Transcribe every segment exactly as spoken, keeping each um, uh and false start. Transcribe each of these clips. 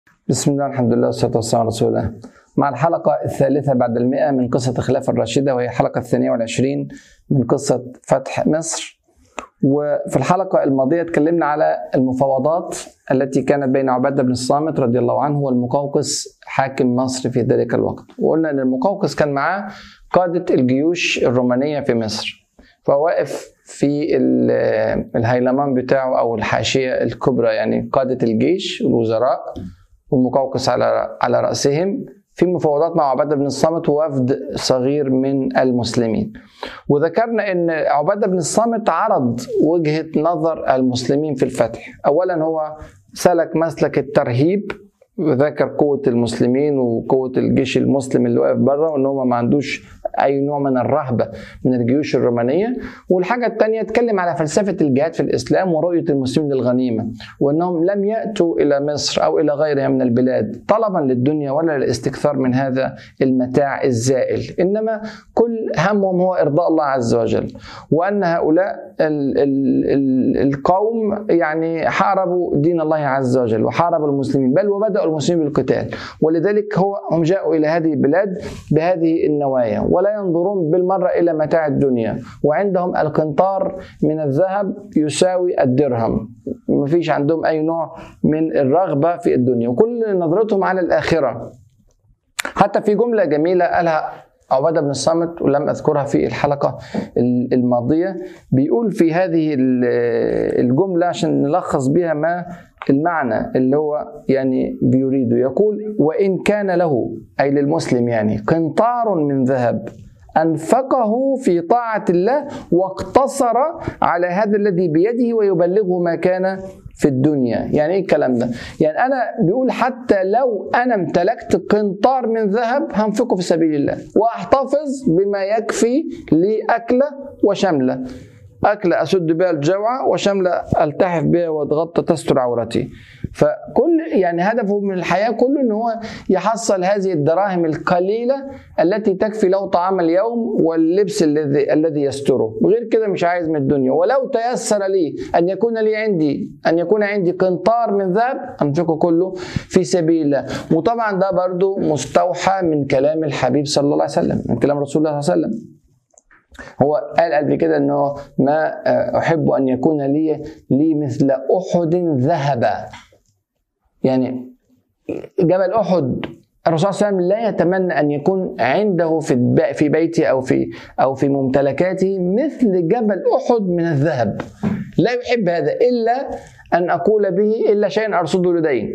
بسم الله، الحمد لله، والصلاة والسلام على رسول الله. مع الحلقة الثالثة بعد المئة من قصة الخلافة الراشدة، وهي الحلقة الثانية والعشرين من قصة فتح مصر. وفي الحلقة الماضية اتكلمنا على المفاوضات التي كانت بين عبادة بن الصامت رضي الله عنه والمقوقس حاكم مصر في ذلك الوقت. وقلنا أن المقوقس كان معاه قادة الجيوش الرومانية في مصر، فواقف في الهيلمان بتاعه أو الحاشية الكبرى، يعني قادة الجيش والوزراء والمقوقس على على رأسهم في مفاوضات مع عبادة بن الصامت ووفد صغير من المسلمين. وذكرنا أن عبادة بن الصامت عرض وجهة نظر المسلمين في الفتح. أولا هو سلك مسلك الترهيب، وذكر قوة المسلمين وقوة الجيش المسلم اللي واقف بره، وأن هو ما عندوش أي نوع من الرهبة من الجيوش الرومانية. والحاجة الثانية اتكلم على فلسفة الجهاد في الإسلام ورؤية المسلمين للغنيمة، وأنهم لم يأتوا إلى مصر أو إلى غيرها من البلاد طلبا للدنيا ولا للاستكثار من هذا المتاع الزائل، إنما كل همهم هو إرضاء الله عز وجل. وأن هؤلاء ال ال ال القوم يعني حاربوا دين الله عز وجل وحاربوا المسلمين، بل وبدأوا المسلمين بالقتال، ولذلك هو هم جاءوا إلى هذه البلاد بهذه النوايا، ولا ينظرون بالمرة إلى متاع الدنيا. وعندهم القنطار من الذهب يساوي الدرهم، ما فيش عندهم أي نوع من الرغبة في الدنيا، وكل نظرتهم على الآخرة. حتى في جملة جميلة قالها عبادة بن الصامت ولم أذكرها في الحلقة الماضية، بيقول في هذه الجملة عشان نلخص بها ما المعنى اللي هو يعني بيريده. يقول: وإن كان له، أي للمسلم، يعني قنطار من ذهب أنفقه في طاعة الله واقتصر على هذا الذي بيده ويبلغه ما كان في الدنيا. يعني ايه الكلام ده؟ يعني انا بيقول حتى لو انا امتلكت قنطار من ذهب هنفقه في سبيل الله، واحتفظ بما يكفي لي أكلة وشملة، أكلة أسد بها الجوع، وشملة ألتحف بها واتغطى تستر عورتي. فكل يعني هدفه من الحياة كله إن هو يحصل هذه الدراهم القليلة التي تكفي له طعام اليوم واللبس الذي الذي يستره، وغير كده مش عايز من الدنيا. ولو تيسر لي أن يكون لي عندي أن يكون عندي قنطار من ذهب أنفقه كله في سبيل الله. وطبعا ده برضو مستوحى من كلام الحبيب صلى الله عليه وسلم، من كلام رسول الله صلى الله عليه وسلم. هو قال قبل كده انه ما احب ان يكون لي لي مثل احد ذهبا. يعني جبل احد الرسول صلى الله عليه وسلم لا يتمنى ان يكون عنده في في بيته او في او في ممتلكاته مثل جبل احد من الذهب. لا يحب هذا الا ان اقول به الا شيئا ارصده لدين،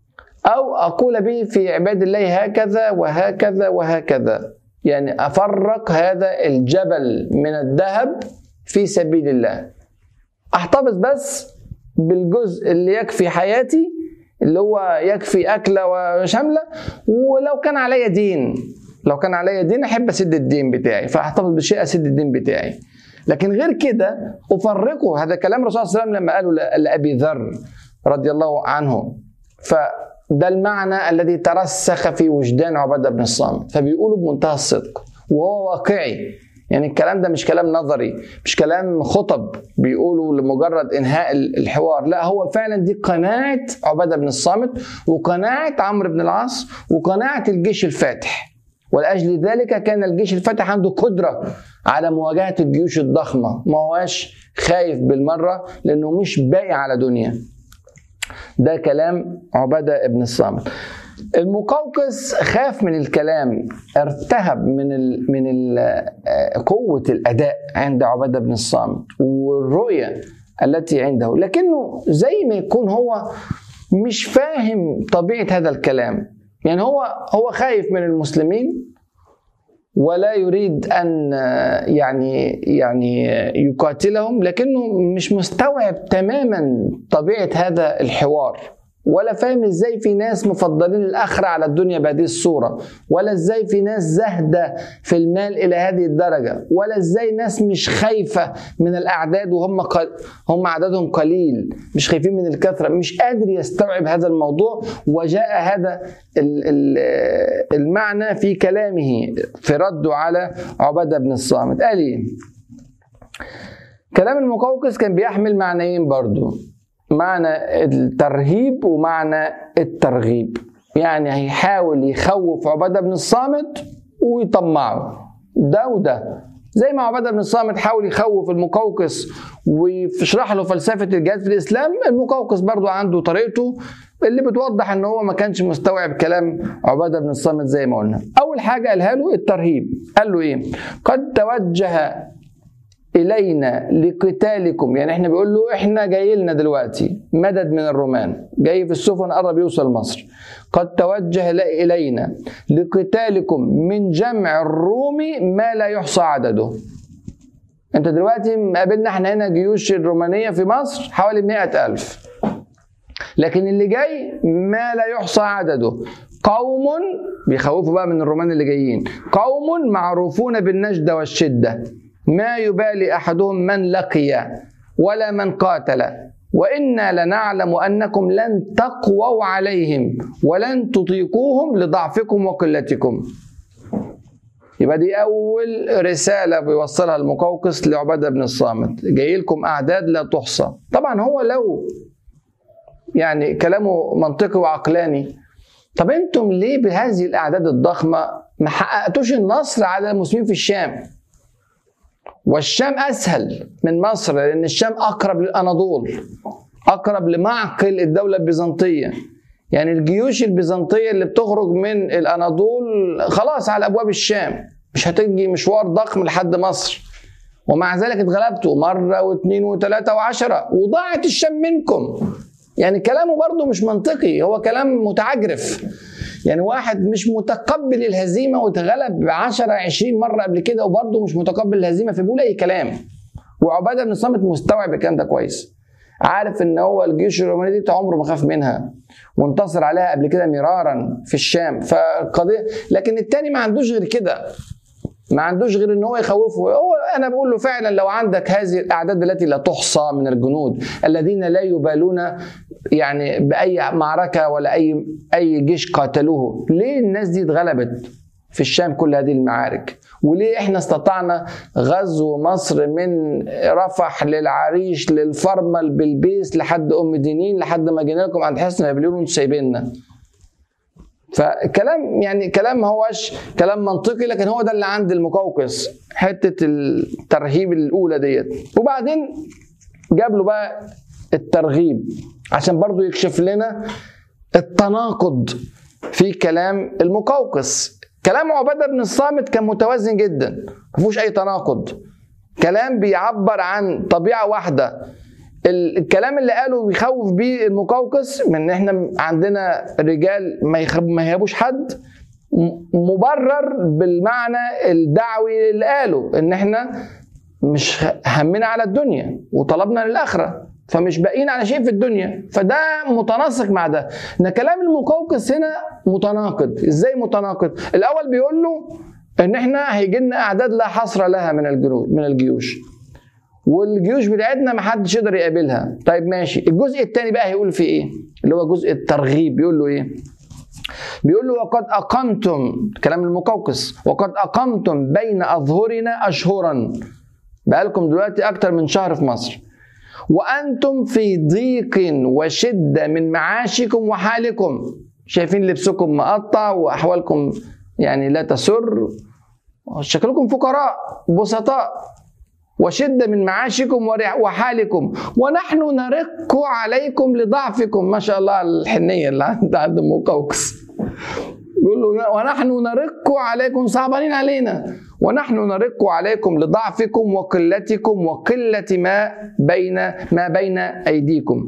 او اقول به في عباد الله هكذا وهكذا وهكذا. يعني أفرق هذا الجبل من الذهب في سبيل الله، أحتفظ بس بالجزء اللي يكفي حياتي، اللي هو يكفي أكلة وشملة. ولو كان علي دين لو كان علي دين أحب أسد الدين بتاعي، فأحتفظ بالشيء أسد الدين بتاعي. لكن غير كده أفرقه. هذا كلام الرسول صلى الله عليه وسلم لما قالوا لأبي ذر رضي الله عنه. ف ده المعنى الذي ترسخ في وجدان عبادة بن الصامت، فبيقولوا بمنتهى الصدق وهو واقعي. يعني الكلام ده مش كلام نظري، مش كلام خطب بيقولوا لمجرد إنهاء الحوار، لا، هو فعلا دي قناعة عبادة بن الصامت وقناعة عمرو بن العاص وقناعة الجيش الفاتح. ولأجل ذلك كان الجيش الفاتح عنده قدرة على مواجهة الجيوش الضخمة، ما هواش خايف بالمرة لأنه مش باقي على دنيا. ده كلام عبادة بن الصامت. المقوقس خاف من الكلام، ارتهب من ال من ال قوة الأداء عند عبادة بن الصامت والرؤية التي عنده، لكنه زي ما يكون هو مش فاهم طبيعة هذا الكلام. يعني هو هو خايف من المسلمين ولا يريد أن يعني يعني يقاتلهم، لكنه مش مستوعب تماما طبيعة هذا الحوار، ولا فاهم ازاي في ناس مفضلين الآخرة على الدنيا بهذه الصورة، ولا ازاي في ناس زهدة في المال إلى هذه الدرجة، ولا ازاي ناس مش خايفة من الأعداد وهم قل... هم عددهم قليل، مش خايفين من الكثرة. مش قادر يستوعب هذا الموضوع. وجاء هذا المعنى في كلامه في رده على عبادة بن الصامت. قال ايه؟ كلام المقوقس كان بيحمل معنيين برضو. معنى الترهيب ومعنى الترغيب، يعني هيحاول يخوف عبادة بن الصامت ويطمعه ده وده، زي ما عبادة بن الصامت حاول يخوف المقوقس ويشرح له فلسفة الجهاد في الإسلام، المقوقس برضو عنده طريقته اللي بتوضح ان هو ما كانش مستوعب كلام عبادة بن الصامت زي ما قلنا. اول حاجة قالها له الترهيب، قال له ايه؟ قد توجه إلينا لقتالكم، يعني احنا بيقول له احنا جاي لنا دلوقتي مدد من الرومان، جاي في السفن قرب يوصل مصر. قد توجه إلينا لقتالكم من جمع الرومي ما لا يحصى عدده. انت دلوقتي مقابلنا احنا هنا جيوش الرومانية في مصر حوالي مئة ألف، لكن اللي جاي ما لا يحصى عدده، قوم بيخوفوا بقى من الرومان اللي جايين، قوم معروفون بالنجدة والشدة ما يبالي أحدهم من لقي ولا من قاتل، وإنا لنعلم أنكم لن تقووا عليهم ولن تطيقوهم لضعفكم وقلتكم. يبقى دي أول رسالة بيوصلها المقوقس لعبادة بن الصامت، جاي لكم أعداد لا تحصى. طبعا هو لو يعني كلامه منطقي وعقلاني، طب انتم ليه بهذه الأعداد الضخمة ما حققتوش النصر على المسلمين في الشام؟ والشام أسهل من مصر لأن الشام أقرب للأناضول، أقرب لمعقل الدولة البيزنطية. يعني الجيوش البيزنطية اللي بتخرج من الأناضول خلاص على أبواب الشام، مش هتجي مشوار ضخم لحد مصر، ومع ذلك اتغلبتوا مرة واثنين وثلاثة وعشرة وضاعت الشام منكم. يعني كلامه برضه مش منطقي، هو كلام متعجرف. يعني واحد مش متقبل الهزيمة واتغلب عشرة عشرين مرة قبل كده وبرضه مش متقبل الهزيمة، فبيقول أي كلام. وعبادة بن الصامت مستوعب الكلام ده كويس، عارف ان هو الجيوش الرومانية دي عمره ما خاف منها وانتصر عليها قبل كده مرارا في الشام، فقضية. لكن التاني ما عندوش غير كده، ما عندوش غير ان هو يخوفه. هو انا بقول له فعلا لو عندك هذه الاعداد التي لا تحصى من الجنود الذين لا يبالون يعني باي معركه ولا اي اي جيش قاتلوه، ليه الناس دي اتغلبت في الشام كل هذه المعارك؟ وليه احنا استطعنا غزو مصر من رفح للعريش للفرمل بالبيس لحد ام دينين لحد ما جينا لكم عند حصن نابليون وانتم سايبيننا؟ فكلام يعني كلام ما هوش كلام منطقي، لكن هو ده اللي عند المقوقس، حته الترهيب الاولى ديت. وبعدين جاب له بقى الترغيب عشان برضو يكشف لنا التناقض في كلام المقوقس. كلام عبادة بن الصامت كان متوازن جدا، ما فيهوش اي تناقض، كلام بيعبر عن طبيعه واحده. الكلام اللي قاله بيخوف بيه المقوقس من ان احنا عندنا رجال ما يهابوش حد، مبرر بالمعنى الدعوي اللي قاله ان احنا مش همنا على الدنيا وطلبنا للاخره، فمش باقيين على شيء في الدنيا، فده متناسق مع ده. ان كلام المقوقس هنا متناقض. ازاي متناقض؟ الاول بيقول له ان احنا هيجي لنا اعداد لا حصر لها من الجنود من الجيوش، والجيوش بتاعتنا ما حدش يقدر يقابلها. طيب ماشي، الجزء الثاني بقى هيقول فيه ايه؟ اللي هو جزء الترغيب. بيقول له ايه؟ بيقول له وقد اقمتم، كلام المقوقس، وقد اقمتم بين اظهرنا اشهرا، بقالكم دلوقتي اكتر من شهر في مصر، وانتم في ضيق وشده من معاشكم وحالكم، شايفين لبسكم مقطع واحوالكم يعني لا تسر، شكلكم فقراء بسطاء، وشدة من معاشكم وحالكم، ونحن نرق عليكم لضعفكم. ما شاء الله الحنية اللي عند عند المقوقس، بيقول له ونحن نرق عليكم، صعبانين علينا، ونحن نرق عليكم لضعفكم وقلتكم وقلة ما بين ما بين أيديكم،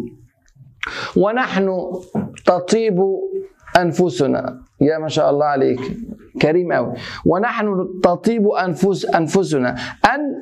ونحن تطيب أنفسنا. يا ما شاء الله عليك كريم قوي. ونحن تطيب أنفس أنفسنا أن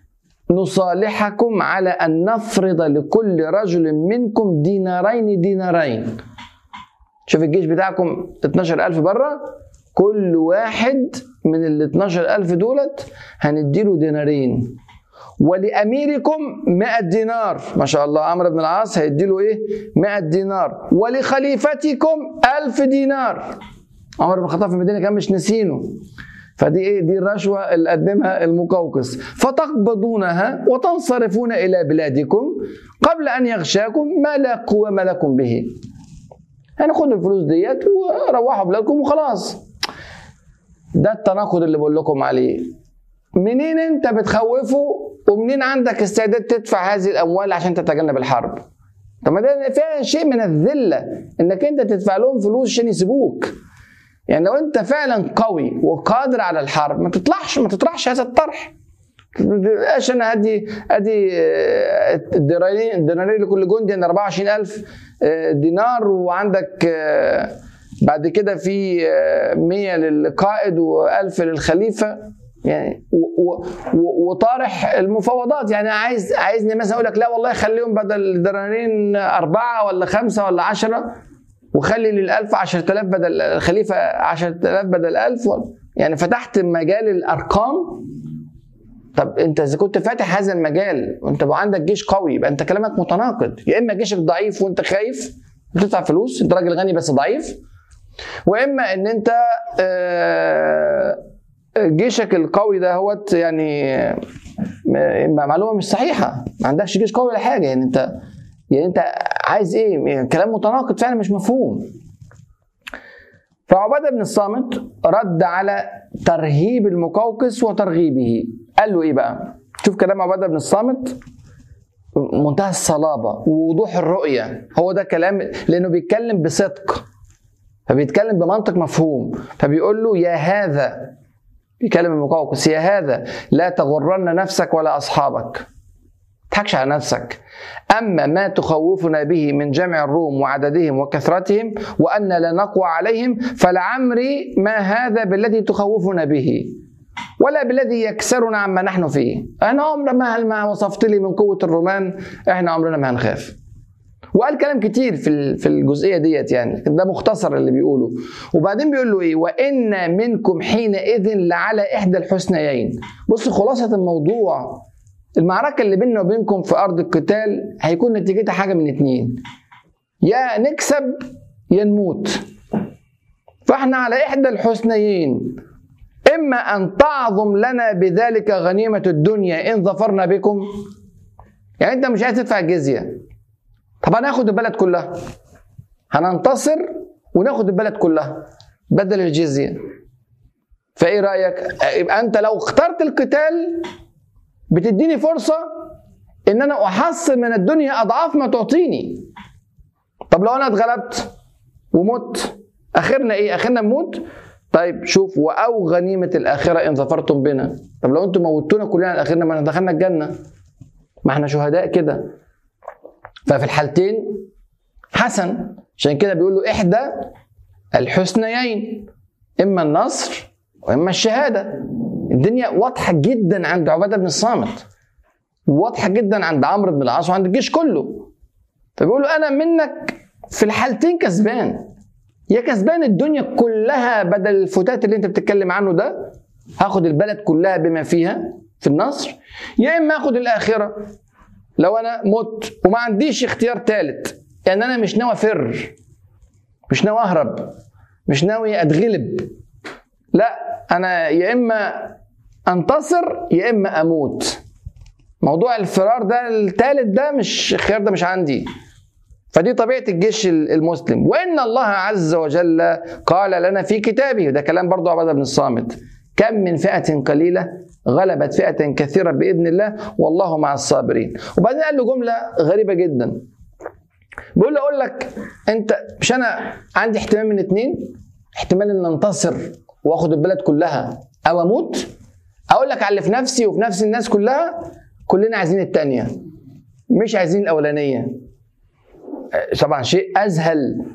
نصالحكم على أن نفرض لكل رجل منكم دينارين دينارين. شوف الجيش بتاعكم اتناشر ألف بره، كل واحد من ال اتناشر ألف دولت هنديله دينارين، ولأميركم مئة دينار. ما شاء الله عمرو بن العاص هيديله ايه؟ مئة دينار، ولخليفتكم ألف دينار. عمر بن الخطاب في المدينة كان مش نسينه، فدي ايه؟ دي الرشوه اللي قدمها المقوقس. فتقبضونها وتنصرفون الى بلادكم قبل ان يغشاكم ما لا قوام لكم به. يعني خدوا الفلوس ديت وروحوا بلادكم وخلاص. ده التناقض اللي بقول لكم عليه. منين انت بتخوفه ومنين عندك استعداد تدفع هذه الاموال عشان تتجنب الحرب؟ طب ما ده فيها شيء من الذله انك انت تدفع لهم فلوس عشان يسيبوك. يعني لو انت فعلا قوي وقادر على الحرب ما تطلعش ما تطرحش هذا الطرح. ايش انا ادي ادي الدينارين الدينارين لكل جندي يعني أربعة وعشرين ألف دينار، وعندك بعد كده في مية للقائد وألف للخليفه يعني، وطارح المفاوضات. يعني عايز عايزني مثلا اقول لك لا والله خليهم بدل الدينارين أربعة ولا خمسة ولا عشرة، وخلي للألف عشرة آلاف بدل الخليفة عشرة آلاف بدل ألف، يعني فتحت مجال الأرقام. طب أنت إذا كنت فاتح هذا المجال وأنت بقى عندك جيش قوي يبقى أنت كلامك متناقض. يا إما جيشك ضعيف وأنت خايف بتدفع فلوس، أنت راجل غني بس ضعيف، وإما إن أنت جيشك القوي ده هو يعني معلومة مش صحيحة، ما عندكش جيش قوي ولا حاجة. يعني أنت يعني انت عايز ايه؟ يعني كلام متناقض فعلا مش مفهوم. فعبادة بن الصامت رد على ترهيب المقوقس وترغيبه. قال له ايه بقى؟ شوف كلام عبادة بن الصامت منتهى الصلابة ووضوح الرؤية. هو ده كلام لانه بيتكلم بصدق، فبيتكلم بمنطق مفهوم. فبيقول له يا هذا، بيكلم المقوقس، يا هذا لا تغرن نفسك ولا اصحابك، تضحكش على نفسك. أما ما تخوفنا به من جمع الروم وعددهم وكثرتهم وأن لا نقوى عليهم فلعمري ما هذا بالذي تخوفنا به ولا بالذي يكسرنا عما نحن فيه. أنا عمرنا ما وصفت لي من قوة الرومان إحنا عمرنا ما هنخاف. وقال كلام كتير في في الجزئية ديت، يعني ده مختصر اللي بيقوله. وبعدين بيقول له إيه؟ وإن منكم حينئذ لعلى إحدى الحسنيين. بص خلاصة الموضوع، المعركة اللي بيننا وبينكم في أرض القتال هيكون نتيجتها حاجة من اتنين، يا نكسب يا نموت. فاحنا على إحدى الحسنيين، إما أن تعظم لنا بذلك غنيمة الدنيا إن ظفرنا بكم. يعني أنت مش عايز تدفع الجزية، طب هناخد البلد كلها، هننتصر وناخد البلد كلها بدل الجزية. فإيه رأيك؟ يبقى أنت لو اخترت القتال بتديني فرصة ان انا احصل من الدنيا اضعاف ما تعطيني. طب لو انا اتغلبت ومت اخرنا ايه؟ اخرنا نموت. طيب شوف، واو غنيمة الاخرة ان ظفرتم بنا. طب لو انتم موتونا كلنا اخرنا ما دخلنا الجنة، ما احنا شهداء كده. ففي الحالتين حسن. عشان كده بيقول له احدى الحسنيين، اما النصر واما الشهادة. الدنيا واضحة جدا عند عبادة بن الصامت، واضحة جدا عند عمرو بن العاص وعند الجيش كله. فبيقول له أنا منك في الحالتين كسبان، يا كسبان الدنيا كلها بدل الفتات اللي أنت بتتكلم عنه ده، هاخد البلد كلها بما فيها في النصر، يا إما هاخد الآخرة لو أنا مت وما عنديش اختيار ثالث. يعني أنا مش ناوي أفر، مش ناوي أهرب، مش ناوي أتغلب، لا أنا يا إما أنتصر يا إما أموت. موضوع الفرار ده الثالث ده مش الخيار، ده مش عندي. فدي طبيعة الجيش المسلم. وإن الله عز وجل قال لنا في كتابه، وده كلام برضو عبادة بن الصامت، كم من فئة قليلة غلبت فئة كثيرة بإذن الله والله مع الصابرين. وبعدين قال له جملة غريبة جدا، بيقول له أقول لك أنت مش أنا عندي احتمال من اتنين، احتمال أن انتصر واخد البلد كلها او اموت، اقول لك على اللي في نفسي وفي نفس الناس كلها، كلنا عايزين الثانيه مش عايزين الاولانيه. طبعا شيء اذهل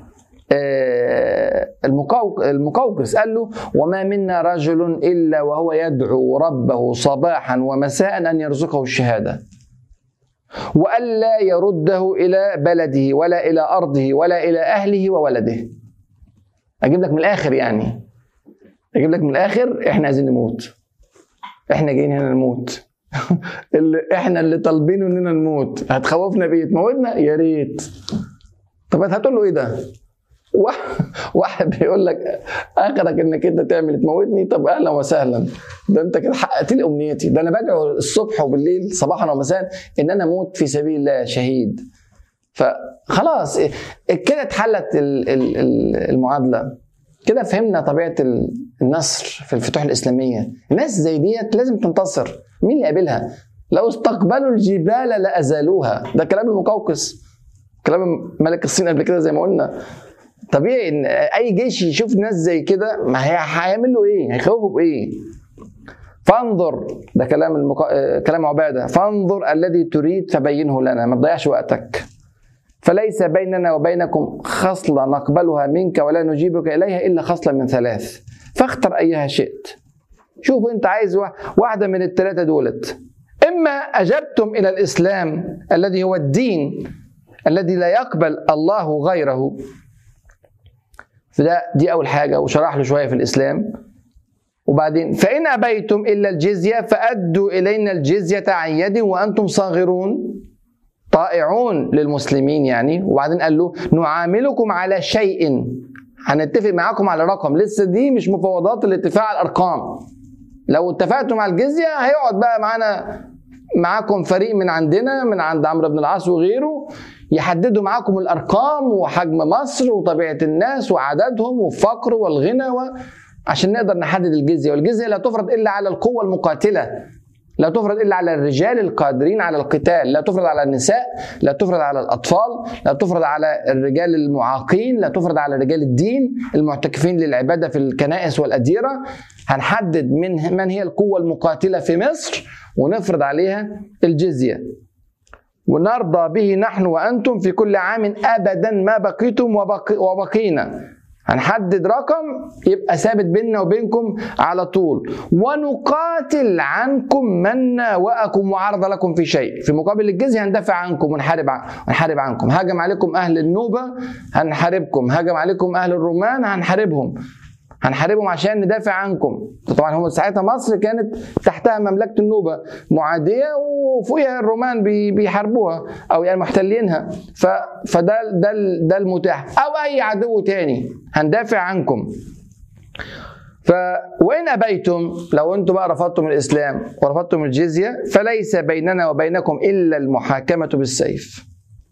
المقوقس. قال له وما منا رجل الا وهو يدعو ربه صباحا ومساء ان يرزقه الشهاده والا يرده الى بلده ولا الى ارضه ولا الى اهله وولده. اجيب لك من الاخر، يعني اجيب لك من الاخر، احنا عايزين نموت، احنا جايين هنا نموت اللي احنا اللي طالبينه اننا نموت. هتخوفنا بيه تموتنا؟ يا ريت. طب هتقول له ايه ده؟ واحد بيقول لك اخرك انك انت تعمل تموتني، طب اهلا وسهلا، ده انت كده حققت لي امنيتي، ده انا بدعو الصبح وبالليل صباحا ومساء ان انا اموت في سبيل الله شهيد. فخلاص كده اتحلت المعادله، كده فهمنا طبيعه النصر في الفتوح الاسلاميه. الناس زي ديت لازم تنتصر. مين اللي قابلها؟ لو استقبلوا الجبال لازالوها، ده كلام المقوقس، كلام ملك الصين قبل كده زي ما قلنا. طبيعي ان اي جيش يشوف ناس زي كده ما هيعمل له ايه؟ هيخوفه بايه؟ فانظر، ده كلام المق... كلام عباده، فانظر الذي تريد فبينه لنا، ما تضيعش وقتك. فليس بيننا وبينكم خصلة نقبلها منك ولا نجيبك إليها إلا خصلة من ثلاث، فاختر أيها شئت. شوف أنت عايز واحدة من الثلاثة دولت، إما أجبتم إلى الإسلام الذي هو الدين الذي لا يقبل الله غيره، فده دي أول حاجة، وشرح له شوية في الإسلام. وبعدين فإن أبيتم إلا الجزية فأدوا إلينا الجزية عن يد وأنتم صاغرون، طائعون للمسلمين يعني. وبعدين قال له نعاملكم على شيء، هنتفق معاكم على رقم، لسه دي مش مفاوضات الاتفاق على الارقام. لو اتفقتم على الجزيه هيقعد بقى معانا معاكم فريق من عندنا، من عند عمرو بن العاص وغيره، يحددوا معاكم الارقام وحجم مصر وطبيعه الناس وعددهم والفقر والغنى و... عشان نقدر نحدد الجزيه. والجزيه لا تفرض الا على القوه المقاتله، لا تفرض إلا على الرجال القادرين على القتال، لا تفرض على النساء، لا تفرض على الأطفال، لا تفرض على الرجال المعاقين، لا تفرض على رجال الدين المعتكفين للعبادة في الكنائس والأديرة. هنحدد من من هي القوة المقاتلة في مصر ونفرض عليها الجزية. ونرضى به نحن وأنتم في كل عام أبدا ما بقيتم وبقي وبقينا. هنحدد رقم يبقى ثابت بيننا وبينكم على طول. ونقاتل عنكم من ناوأكم وعرض لكم في شيء، في مقابل الجزية هندافع عنكم ونحارب ونحارب عنكم. هاجم عليكم أهل النوبة هنحاربكم، هاجم عليكم أهل الرومان هنحاربهم، هنحاربهم عشان ندافع عنكم. طبعا هم ساعتها مصر كانت تحتها مملكة النوبة معادية وفوقها الرومان بيحاربوها او يعني محتلينها، فده ده ده المتاح، او اي عدو تاني هندافع عنكم. ف وان ابيتم، لو انتم بقى رفضتم الاسلام ورفضتم الجزية، فليس بيننا وبينكم الا المحاكمة بالسيف،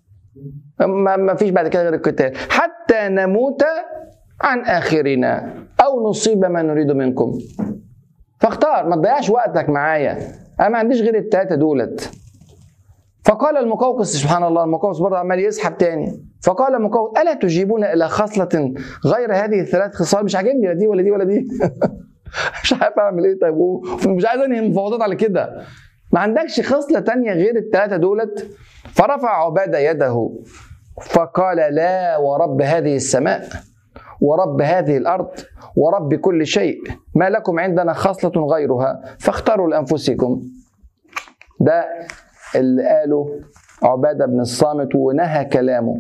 ما فيش بعد كده غير القتال حتى نموت عن آخرنا أو نصيب ما نريد منكم. فاختار، ما تضيعش وقتك معايا، أنا ما عنديش غير التلاتة دولت. فقال المقوقس، سبحان الله، المقوقس برضه عمال يسحب تاني. فقال المقوقس ألا تجيبون إلى خصلة غير هذه الثلاث خصال؟ مش عاجبني لا دي ولا دي ولا دي. مش عارف أعمل إيه. طيب مش عايز أنهي المفاوضات على كده، ما عندكش خصلة تانية غير التلاتة دولت؟ فرفع عبادة يده فقال لا ورب هذه السماء ورب هذه الأرض ورب كل شيء، ما لكم عندنا خصلة غيرها فاختاروا لأنفسكم. ده اللي قاله عبادة بن الصامت ونهى كلامه.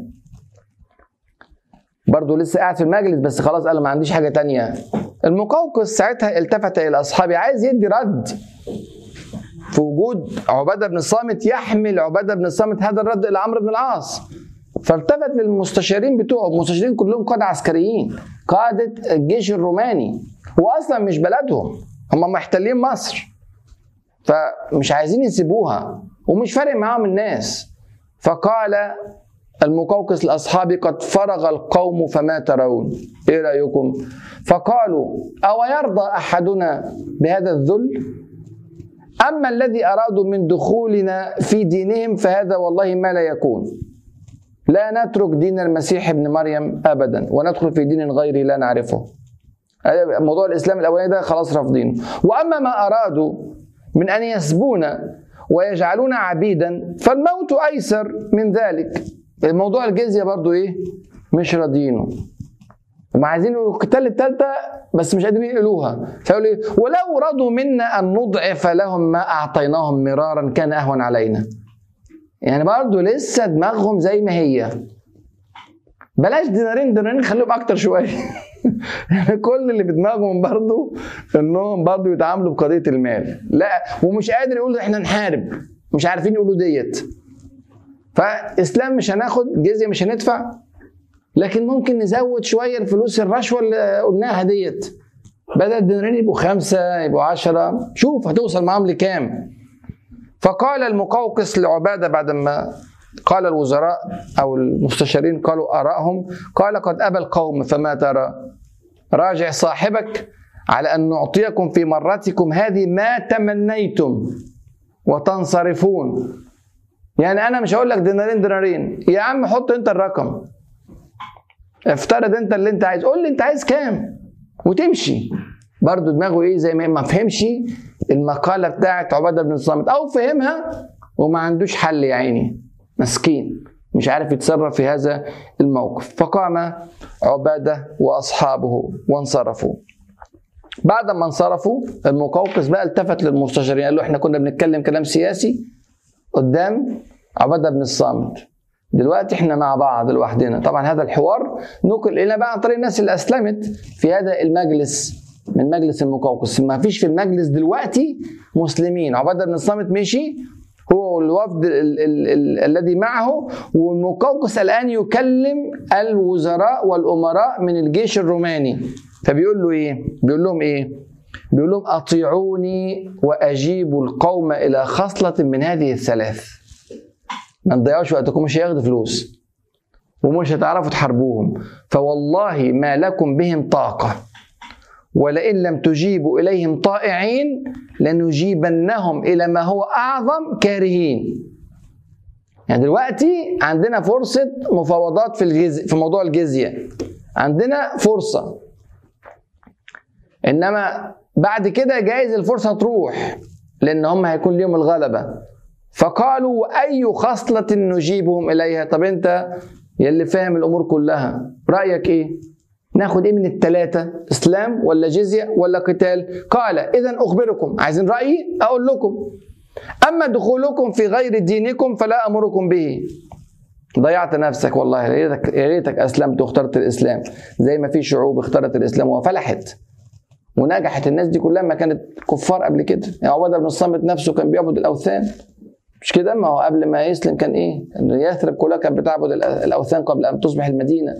برضو لسه قاعد في المجلس بس خلاص قال ما عنديش حاجة تانية. المقوقس ساعتها التفت إلى أصحابه عايز يدي رد في وجود عبادة بن الصامت، يحمل عبادة بن الصامت هذا الرد إلى عمرو بن العاص. فالتفت للمستشارين بتوعه، المستشارين كلهم قادة عسكريين، قادة الجيش الروماني، واصلا مش بلدهم، هم محتلين مصر، فمش عايزين يسيبوها ومش فارق معاهم الناس. فقال المقوقس لاصحابه قد فرغ القوم فما ترون، ايه رايكم؟ فقالوا او يرضى احدنا بهذا الذل؟ اما الذي ارادوا من دخولنا في دينهم فهذا والله ما لا يكون، لا نترك دين المسيح ابن مريم أبدا وندخل في دين غيري لا نعرفه. موضوع الإسلام الأولاني ده خلاص رافضينه. وأما ما أرادوا من أن يسبونا ويجعلونا عبيدا فالموت أيسر من ذلك. الموضوع الجزية برضو إيه؟ مش راضيينه، هم عايزين يقولوا القتال الثالثة بس مش قادرين يقولوها. فيقولوا إيه؟ ولو رضوا منا أن نضعف لهم ما أعطيناهم مرارا كان أهون علينا. يعني برضه لسه دماغهم زي ما هي، بلاش دينارين دينارين خليهم اكتر شويه. يعني كل اللي في دماغهم برضه انهم برضه يتعاملوا بقضيه المال، لا ومش قادر يقول احنا نحارب، مش عارفين يقولوا ديت. فاسلام مش هناخد، جزيه مش هندفع، لكن ممكن نزود شويه الفلوس الرشوه اللي قلناها ديت، بدل الدينارين يبقوا خمسه يبقوا عشرة، شوف هتوصل معاهم لكام. فقال المقوقس لعباده بعد ما قال الوزراء او المستشارين قالوا ارائهم، قال قد ابى القوم فما ترى؟ راجع صاحبك على ان نعطيكم في مرتكم هذه ما تمنيتم وتنصرفون. يعني انا مش هقول لك دينارين دينارين، يا عم حط انت الرقم، افترض انت اللي انت عايز، قول لي انت عايز كام وتمشي. برضه دماغه ايه؟ زي ما ما فهمش المقاله بتاعت عباده بن الصامت، او فهمها وما عندوش حل يا عيني، مسكين مش عارف يتصرف في هذا الموقف. فقام عباده واصحابه وانصرفوا. بعد ما انصرفوا المقوقس بقى التفت للمستشارين قال له احنا كنا بنتكلم كلام سياسي قدام عباده بن الصامت، دلوقتي احنا مع بعض لوحدنا. طبعا هذا الحوار نقل الينا بقى عن طريق الناس اللي اسلمت في هذا المجلس من مجلس المقوقس. ما فيش في المجلس دلوقتي مسلمين، عباده بن الصامت مشي هو والوفد ال ال ال ال الذي معه، والمقوقس الان يكلم الوزراء والامراء من الجيش الروماني. فبيقول له ايه؟ بيقول لهم ايه؟ بيقول لهم اطيعوني واجيبوا القوم الى خصله من هذه الثلاث. ما تضيعوش وقتكم، مش هياخدوا فلوس ومش هتعرفوا تحاربوهم، فوالله ما لكم بهم طاقه، ولئن لم تجيبوا اليهم طائعين لنجيبنهم الى ما هو اعظم كارهين. يعني دلوقتي عندنا فرصه مفاوضات في الجزء في موضوع الجزيه، عندنا فرصه، انما بعد كده جايز الفرصه تروح لان هم هيكون ليهم الغلبه. فقالوا واي خصله نجيبهم اليها؟ طب انت يلي فاهم الامور كلها رايك ايه؟ ناخد ايه من الثلاثه؟ اسلام ولا جزيه ولا قتال؟ قال اذا اخبركم، عايزين رايي اقول لكم. اما دخولكم في غير دينكم فلا امركم به. ضيعت نفسك والله، يا ريتك يا ريتك اسلمت واخترت الاسلام، زي ما في شعوب اختارت الاسلام وفلحت ونجحت. الناس دي كلها ما كانت كفار قبل كده. يعني عباده بن الصامت نفسه كان بيعبد الاوثان، مش كده؟ ما هو قبل ما يسلم كان ايه؟ يثرب كلها كانت بتعبد الاوثان قبل ان تصبح المدينه.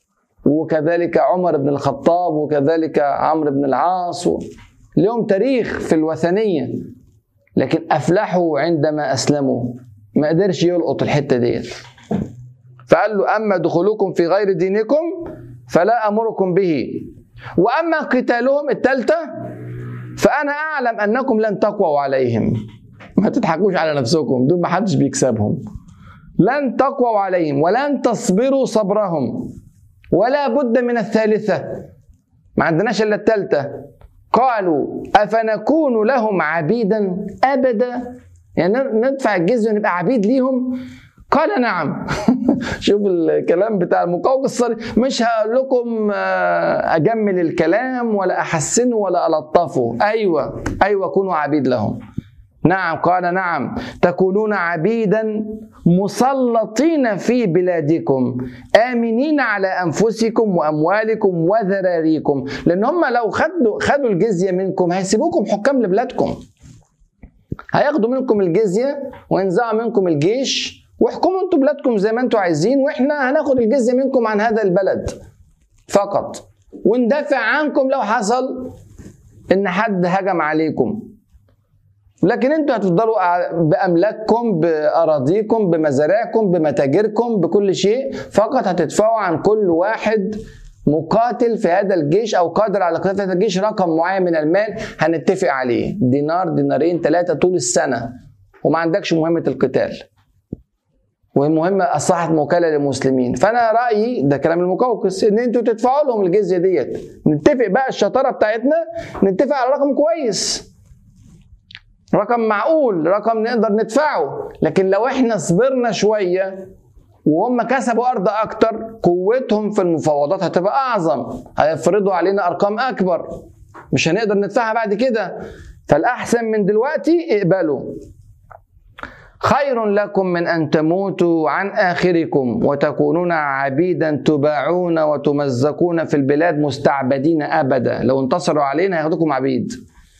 وكذلك عمر بن الخطاب، وكذلك عمرو بن العاص، و... لهم تاريخ في الوثنيه، لكن افلحوا عندما اسلموا. ما قدرش يلقط الحته ديت. فقال له اما دخولكم في غير دينكم فلا امركم به، واما قتالهم الثالثه فانا اعلم انكم لن تقووا عليهم. ما تضحكوش على نفسكم، دول ما حدش بيكسبهم. لن تقووا عليهم ولن تصبروا صبرهم، ولا بد من الثالثه، ما عندناش الا الثالثه. قالوا افنكون لهم عبيدا ابدا؟ يعني ندفع الجزيه ونبقى عبيد ليهم؟ قال نعم. شوف الكلام بتاع المقوقس، مش هقول لكم اجمل الكلام ولا احسنه ولا الطفه. ايوه ايوه كونوا عبيد لهم. نعم. قال نعم، تكونون عبيدا مسلطين في بلادكم آمنين على أنفسكم وأموالكم وذراريكم، لأن هم لو خدوا خدوا الجزية منكم هيسيبوكم حكام لبلادكم، هياخدوا منكم الجزية وينزعوا منكم الجيش واحكموا انتوا بلادكم زي ما انتوا عايزين، واحنا هناخد الجزية منكم عن هذا البلد فقط، وندافع عنكم لو حصل ان حد هجم عليكم. لكن انتوا هتفضلوا باملاككم، باراضيكم، بمزارعكم، بمتاجركم، بكل شيء، فقط هتدفعوا عن كل واحد مقاتل في هذا الجيش او قادر على قتال هذا الجيش رقم معين من المال هنتفق عليه، دينار دينارين ثلاثه طول السنه، وما عندكش مهمه القتال ومهمه اصبحت موكله للمسلمين. فانا رايي ده كلام المقوقس ان انتوا تدفعوا لهم الجزيه ديت، نتفق بقى الشطاره بتاعتنا، نتفق على رقم كويس، رقم معقول، رقم نقدر ندفعه. لكن لو احنا صبرنا شويه وهم كسبوا ارض اكتر، قوتهم في المفاوضات هتبقى اعظم، هيفرضوا علينا ارقام اكبر مش هنقدر ندفعها بعد كده. فالاحسن من دلوقتي اقبلوا. خير لكم من ان تموتوا عن اخركم وتكونون عبيدا تباعون وتمزقون في البلاد مستعبدين ابدا. لو انتصروا علينا هياخدوكم عبيد.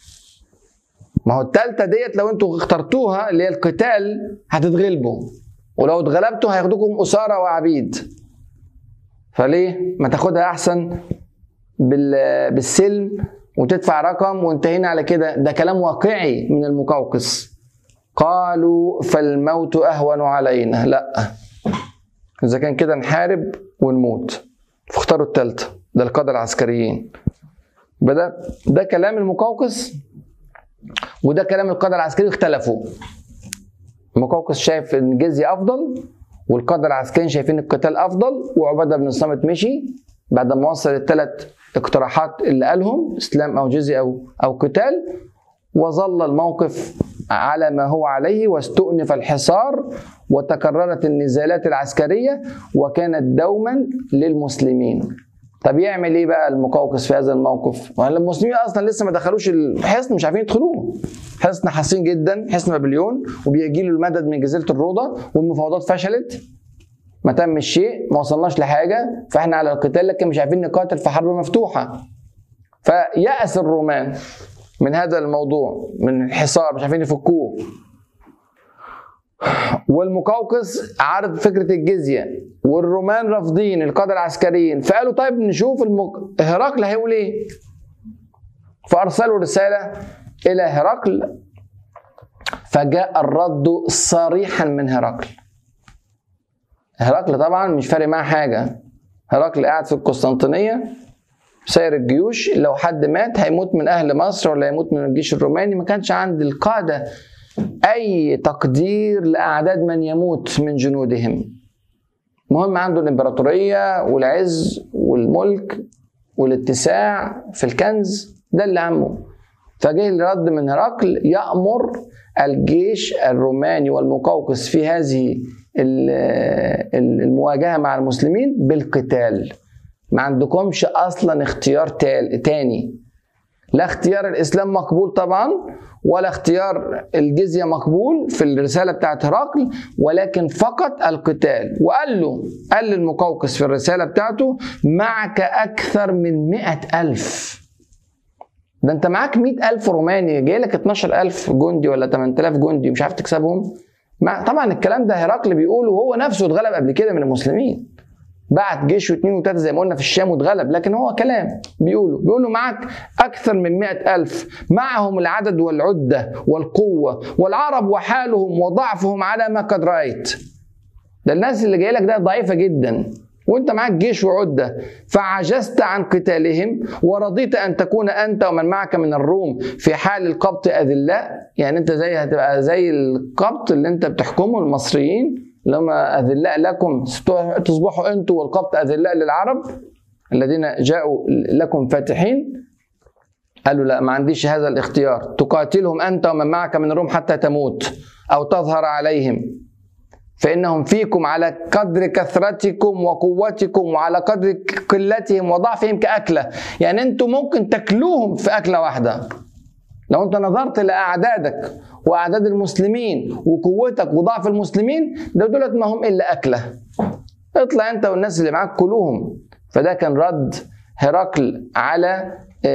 ما هو التالتة ديت لو انتوا اخترتوها اللي هي القتال هتتغلبوا، ولو اتغلبتوا هياخدوكم أسارة وعبيد. فليه ما تاخدها احسن بالسلم وتدفع رقم وانتهينا على كده؟ ده كلام واقعي من المقوقس. قالوا فالموت اهون علينا. لا، اذا كان كده نحارب ونموت. فاختاروا الثالثه، ده القاده العسكريين. ده ده كلام المقوقس وده كلام القاده العسكريين، اختلفوا. المقوقس شايف ان الجزيه افضل، والقاده العسكريين شايفين القتال افضل. وعباده بن الصامت مشي بعد ما وصل الثلاث اقتراحات اللي قالهم، اسلام او جزيه او او قتال، وظل الموقف على ما هو عليه، واستؤنف الحصار وتكررت النزالات العسكريه وكانت دوما للمسلمين. طب يعمل ايه بقى المقوقس في هذا الموقف؟ المسلمين اصلا لسه ما دخلوش الحصن، مش عارفين يدخلوه. حصن حصين جدا، حصن بابليون، وبيجي له المدد من جزيره الروضه، والمفاوضات فشلت، ما تمش شيء، ما وصلناش لحاجه، فاحنا على القتال لكن مش عارفين نقاتل في حرب مفتوحه. فيأس الرومان من هذا الموضوع، من الحصار، مش عارفين يفكوه. والمقوقس عارض فكره الجزيه، والرومان رافضين، القاده العسكريين. فقالوا طيب نشوف المك... هرقل هيقول ايه. فارسلوا رساله الى هرقل، فجاء الرد صريحا من هرقل. هرقل طبعا مش فارق معاه حاجه. هرقل قاعد في القسطنطينيه ساير الجيوش، لو حد مات هيموت من اهل مصر ولا هيموت من الجيش الروماني. ما كانش عند القاده اي تقدير لاعداد من يموت من جنودهم. مهم عنده الامبراطوريه والعز والملك والاتساع في الكنز، ده اللي عمه. فجه الرد من هرقل يأمر الجيش الروماني والمقوقس في هذه المواجهة مع المسلمين بالقتال. ما عندكمش أصلا اختيار تاني، لا اختيار الإسلام مقبول طبعا، ولا اختيار الجزية مقبول في الرسالة بتاعت هرقل، ولكن فقط القتال. وقال له، قال للمقوقس في الرسالة بتاعته: معك أكثر من مئة ألف. ده انت معاك مئة ألف روماني، جاي لك اتناشر ألف جندي ولا ثمانية آلاف جندي، مش عارف تكسبهم. طبعا الكلام ده هرقل بيقوله، وهو نفسه اتغلب قبل كده من المسلمين، بعت جيش واثنين وثلاثه زي ما قلنا في الشام واتغلب. لكن هو كلام بيقوله بيقوله معاك اكثر من مئة ألف، معهم العدد والعده والقوه، والعرب وحالهم وضعفهم على ما قد رايت. ده الناس اللي جاي لك ده ضعيفه جدا، وانت معاك جيش وعده، فعجزت عن قتالهم ورضيت ان تكون انت ومن معك من الروم في حال القبط اذلاء. يعني انت زي هتبقى زي القبط اللي انت بتحكمه المصريين، لما اذلاء لكم تصبحوا انتم والقبط اذلاء للعرب الذين جاءوا لكم فاتحين. قالوا لا، ما عنديش هذا الاختيار، تقاتلهم انت ومن معك من الروم حتى تموت او تظهر عليهم، فإنهم فيكم على قدر كثرتكم وقوتكم وعلى قدر قلتهم وضعفهم كأكلة. يعني أنتم ممكن تاكلوهم في أكلة واحدة. لو أنت نظرت لأعدادك وأعداد المسلمين وقوتك وضعف المسلمين، ده دولت ما هم إلا أكلة. اطلع أنت والناس اللي معاك كلوهم. فده كان رد هرقل على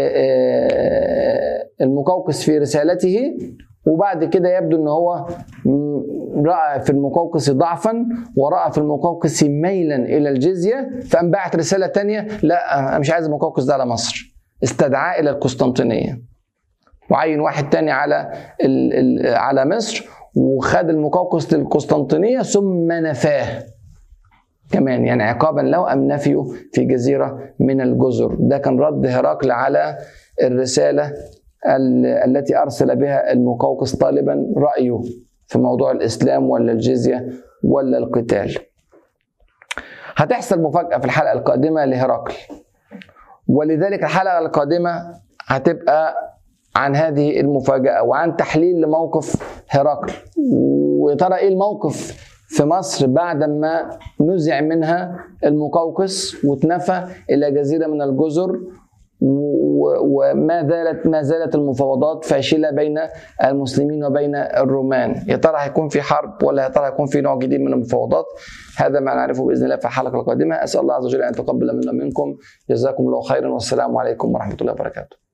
المقوقس في رسالته. وبعد كده يبدو ان هو راى في المقوقس ضعفا، وراى في المقوقس ميلا الى الجزيه، فقام بعت رساله ثانيه: لا انا مش عايز المقوقس ده على مصر. استدعاه الى القسطنطينيه، وعين واحد ثاني على على مصر، وخد المقوقس للقسطنطينيه ثم نفاه كمان، يعني عقابا له ام نفيه في جزيره من الجزر. ده كان رد هرقل على الرساله التي أرسل بها المقوقس طالبا رأيه في موضوع الإسلام ولا الجزية ولا القتال. هتحصل مفاجأة في الحلقة القادمة لهرقل، ولذلك الحلقة القادمة هتبقى عن هذه المفاجأة وعن تحليل لموقف هرقل. وترى إيه الموقف في مصر بعد ما نزع منها المقوقس واتنفى إلى جزيرة من الجزر، وما زالت ما زالت المفاوضات فاشله بين المسلمين وبين الرومان. يا ترى هيكون في حرب ولا يا ترى هيكون في نوع جديد من المفاوضات؟ هذا ما نعرفه باذن الله في الحلقه القادمه. اسال الله عز وجل ان يتقبل منا منكم. جزاكم الله خيرا، والسلام عليكم ورحمه الله وبركاته.